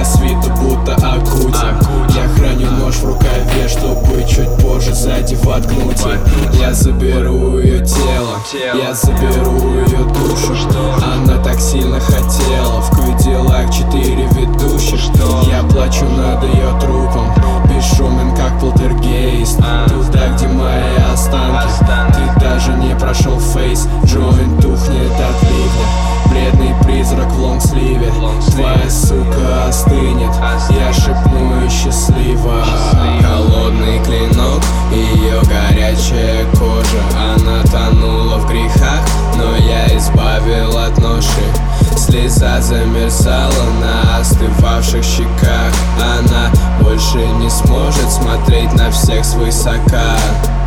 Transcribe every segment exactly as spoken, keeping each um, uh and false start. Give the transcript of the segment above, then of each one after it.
свита будто Акути. Я храню нож в рукаве, чтобы чуть позже сзади воткнуть. Я заберу ее тело, я заберу ее душу. Она так сильно хотела в Кадиллак четыре ведущих. Я плачу над ее трупом, бесшумен как полтергейст. Туда, где мои останки, ты даже не прошел фейс. Джойнт тухнет от ливня, бледный призрак в лонгсливе. Твоя сука остынет, я шепну и счастливо. Холодный клинок, ее горячая кожа. Она тонула в грехах, но я избавил от ноши. Слеза замерзала на остывавших щеках. Она больше не сможет смотреть на всех свысока.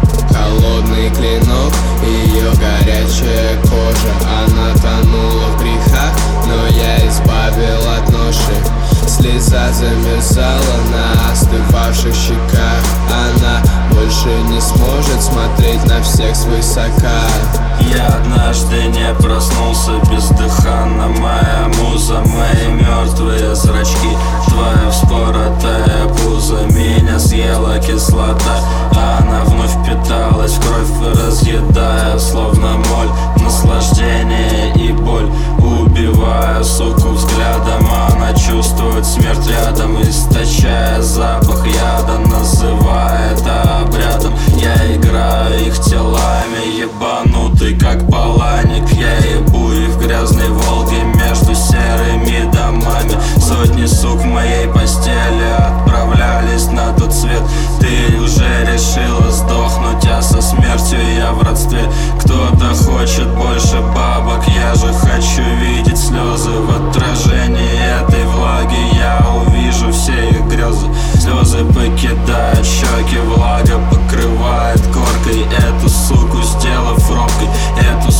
Холодный клинок, ее горячая кожа. Она тонула в грехах, но я избавил от ноши. Слеза замерзала на остывавших щеках. Она больше не сможет смотреть на всех свысока. Я однажды не проснулся бездыханно. Моя муза, мои мертвые зрачки, твоя вспоротая пузо. Меня съела кислота, она вновь питалась в кровь, разъедая словно моль. Наслаждение и боль, убивая суку взглядом. Она чувствует смерть рядом, источая запах яда, называя это обрядом. Я играю их телами, ебанутый как баланик. Я ебу их в грязной Волге между серыми домами. Сотни сук в моей постели отправлялись на тот свет. Ты уже решила сдохнуть, а со смертью я в родстве. Кто-то хочет больше бабок, я же хочу видеть слезы в отражении этой влаги. Я увижу все их грезы, слезы покидают щеки, влага покрывает коркой эту суку, сделав робкой. Эту